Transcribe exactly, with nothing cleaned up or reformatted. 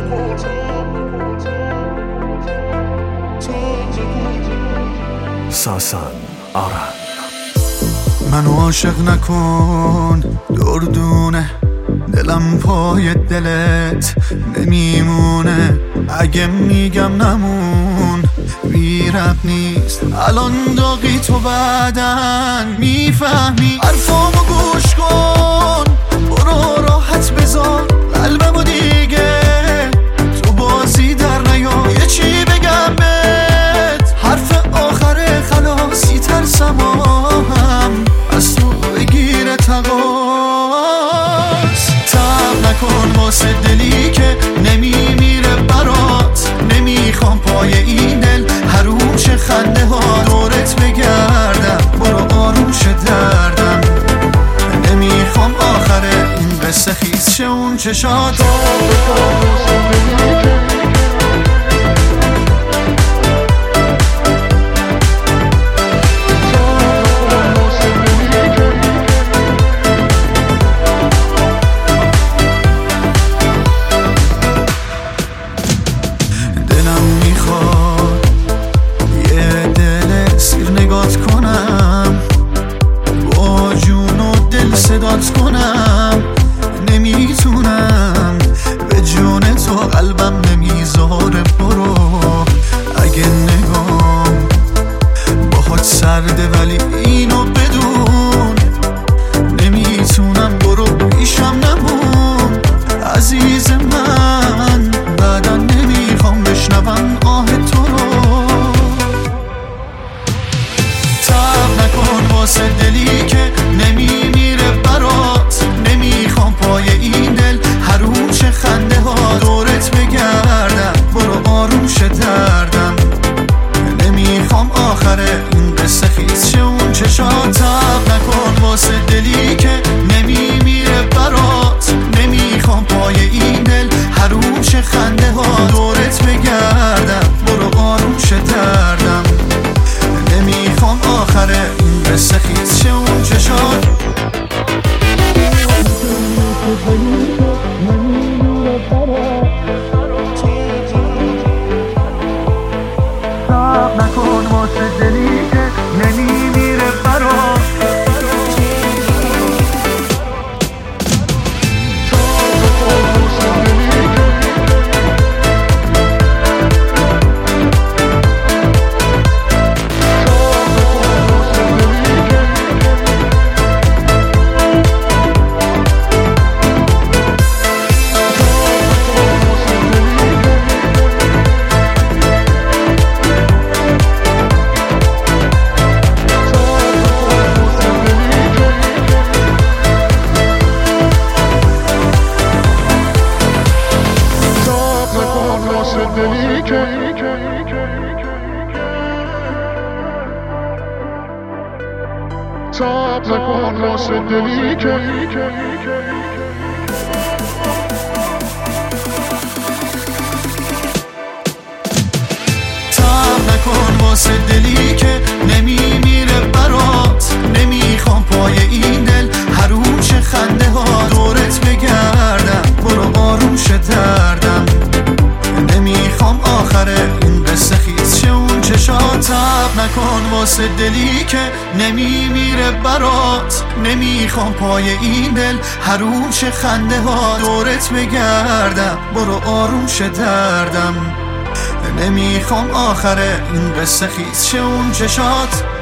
ساسان آرن. منو عاشق نکن دردونه، دلم پای دلت نمیمونه. اگه میگم نمون بی رب نیست، الان داغی تو بعدن میفهمی. حرفامو گوش کن، برو راحت بذار قلبمو دیگه تو بازی در نیا. یه چی بگم بهت، حرف آخر خلاصی ترسم هم از تو بگیره تقاس. تب نکن واسه دلی که نمیمیره برات، نمیخوام پای این دل حروم شه خنده ها دورت بگردم. برو آروم شه دردم، نمیخوام آخره این قصه خیز شه اون چشات. صدات کنم نمیتونم، به جون تو قلبم نمیذاره. برو اگه نگام باهات سرده ولی اینو بدون نمیتونم. برو پیشم نمون عزیز من، بعدا نمیخوام بشنوم آه تو رو. تب نکن واسه دلی که نمیمیره برات، نمیخوام پای این دل حروم شه خنده ها دورت بگردم. برو آروم شه دردم، نمیخوام آخره این قصه خیز شه اون چشات. تب نکن واسه دلی که نمیمیره برات، نمیخوام پای این دل حروم شه خنده ها دورت بگردم. برو آروم شه دردم، نمیخوام آخره این قصه خیز شه اون چشات. صبر نکن واسه دلی که نمیمیره برات، صبر نکن واسه دلی که تب نکن واسه دلی که نمیمیره برات، نمیخوام پای این دل حروم شه خنده ها دورت بگردم. برو آروم شه دردم، نمیخوام آخره این قصه خیز شه اون چشات. تب نکن واسه دلی که نمیمیره برات، نمیخوام پای این دل حروم شه خنده ها دورت بگردم. برو آروم شه دردم، نمیخوام آخره این قصه خیز شه اون چشات.